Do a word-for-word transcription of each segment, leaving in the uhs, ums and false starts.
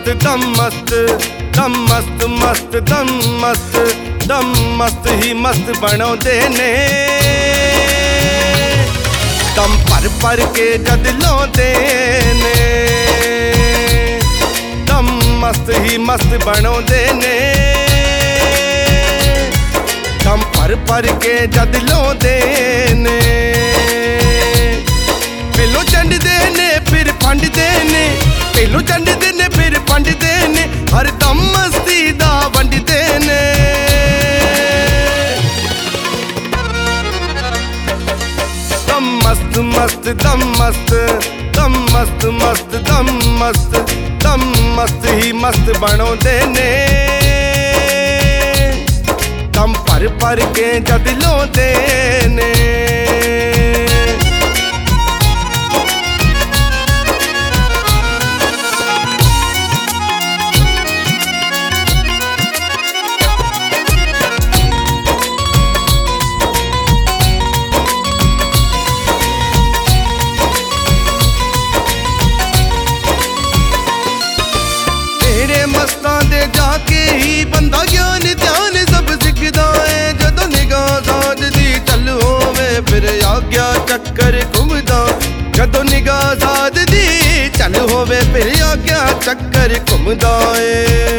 मस्त दम मस्त दम मस्त मस्त दम मस्त दम मस्त ही मस्त बनाउंदे ने दम भर भर के जद लाउंदे ने दम मस्त ही मस्त बनाउंदे ने दम भर भर के जद लाउंदे ने पहलों चंडदे ने फिर फंडदे ने पहलों चंडदे ने फिर फंडदे ने हर दम मस्ती दा वंडदे ने दम मस्त मस्त दम मस्त दम मस्त मस्त दम मस्त दम मस्त ही मस्त बनाउंदे ने दम भर भर के जद लाउंदे ने जाके ही बंदा ज्ञान ध्यान सब सिखदा है जदों निगाह साजदी चल होवे फिर आग्या चक्कर घुमदा जदों निगाह साजदी चल होवे फिर आग्या चक्कर घुमदा है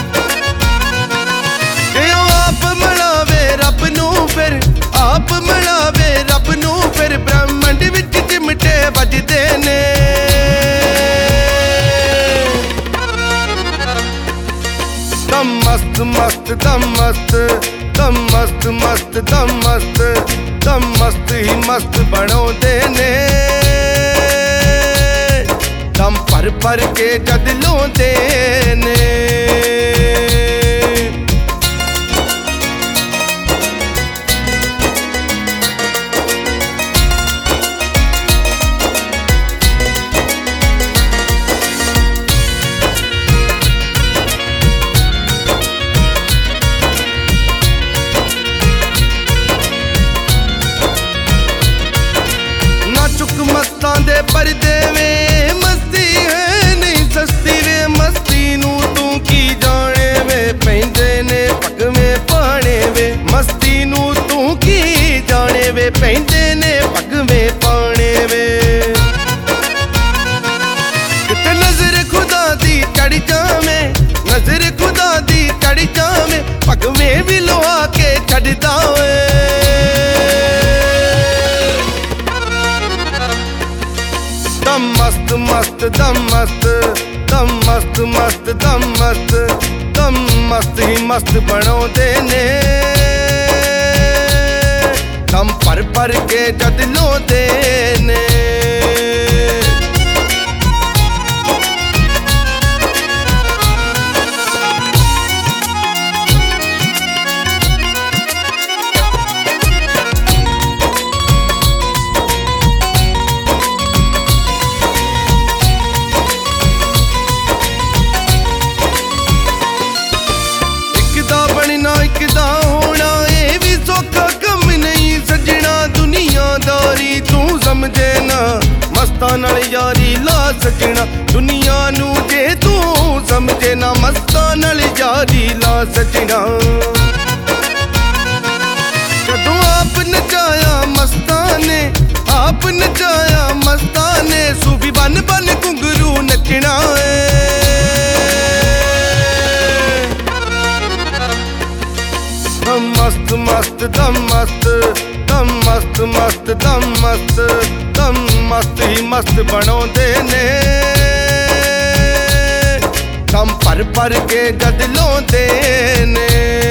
आप मिलावे रब नू फिर आप मिलावे रब नू फिर ब्रह्मंड विच चिमटे बजदे ने दम मस्त मस्त दम मस्त दम मस्त मस्त दम मस्त दम मस्त ही मस्त बनाउंदे ने दम भर भर के जद लाउंदे ने मस्तां दे परदे वे मस्ती है नहीं सस्ती वे मस्ती नू तू की जाने वे पैंदे ने पगवे पाने वे मस्ती नू तू की जाने वे पैंदे ने पगवे पाने वे किते नजर खुदा दी चढ़ जावे नजर खुदा दी चढ़ जावे पगवे भी लुआ के छड़दा वे दम मस्त मस्त दम मस्त दम मस्त मस्त दम मस्त दम मस्त ही मस्त बनाउंदे ने दम भर भर के जद लाउंदे ने इकदा होना ये भी सौखा कम नहीं सजना दुनियादारी तू समझे ना मस्तां नाल यारी ला सजना दुनिया नू जे तू समझे ना मस्तां नाल यारी ला सजना जदों आप नचाया मस्तां ने आप नचाया मस्तां ने सूफी बन बन घुंघरू नचना है दम मस्त मस्त दम मस्त दम मस्त मस्त दम मस्त दम मस्त ही मस्त बनाउंदे ने दम भर भर के जद लाउंदे ने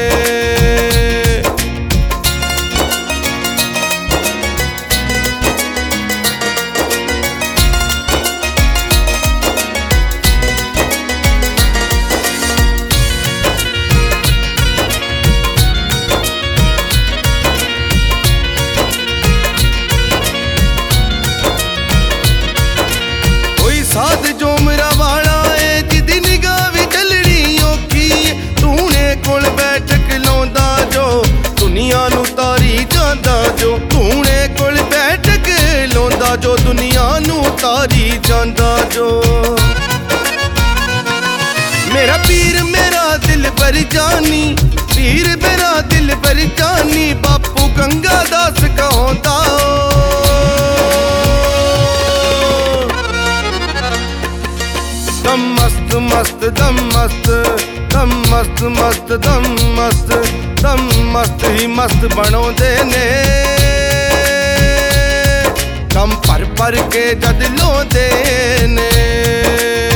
साध जो मेरा वाला है जिदी निगाह भी चलनी औखी तूने कोल बैठक लाउंदा जो दुनिया नू तारी जांदा जो तूने कोल बैठक लाउंदा जो दुनिया नू तारी जांदा जो पर जानी, पीर मेरा दिल पर जानी, बापू गंगा दास कहौंदा दम मस्त मस्त दम मस्त, दम मस्त मस्त दम मस्त, दम मस्त ही मस्त बनाउंदे ने, दम भर भर के जद लाउंदे ने।